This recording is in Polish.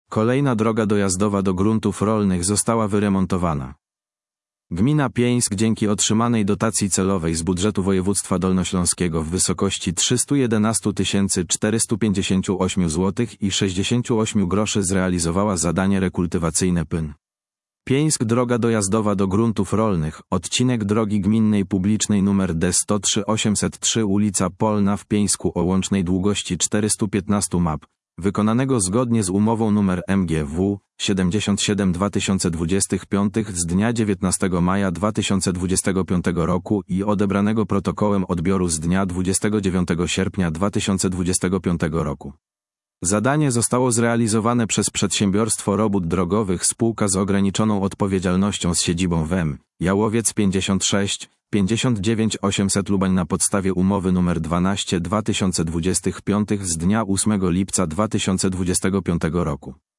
Kolejna droga dojazdowa do gruntów rolnych została wyremontowana. Gmina Pieńsk dzięki otrzymanej dotacji celowej z budżetu województwa dolnośląskiego w wysokości 311 458 zł i 68 groszy zrealizowała zadanie rekultywacyjne PYN. Pieńsk droga dojazdowa do gruntów rolnych, odcinek drogi gminnej publicznej nr D103 803 ulica Polna w Pieńsku o łącznej długości 415 map, wykonanego zgodnie z umową nr MGW 77/2025 z dnia 19 maja 2025 roku i odebranego protokołem odbioru z dnia 29 sierpnia 2025 roku. Zadanie zostało zrealizowane przez Przedsiębiorstwo Robót Drogowych spółka z ograniczoną odpowiedzialnością z siedzibą w M. Jałowiec 56 59 800 Lubań na podstawie umowy nr 12/2025 z dnia 8 lipca 2025 roku.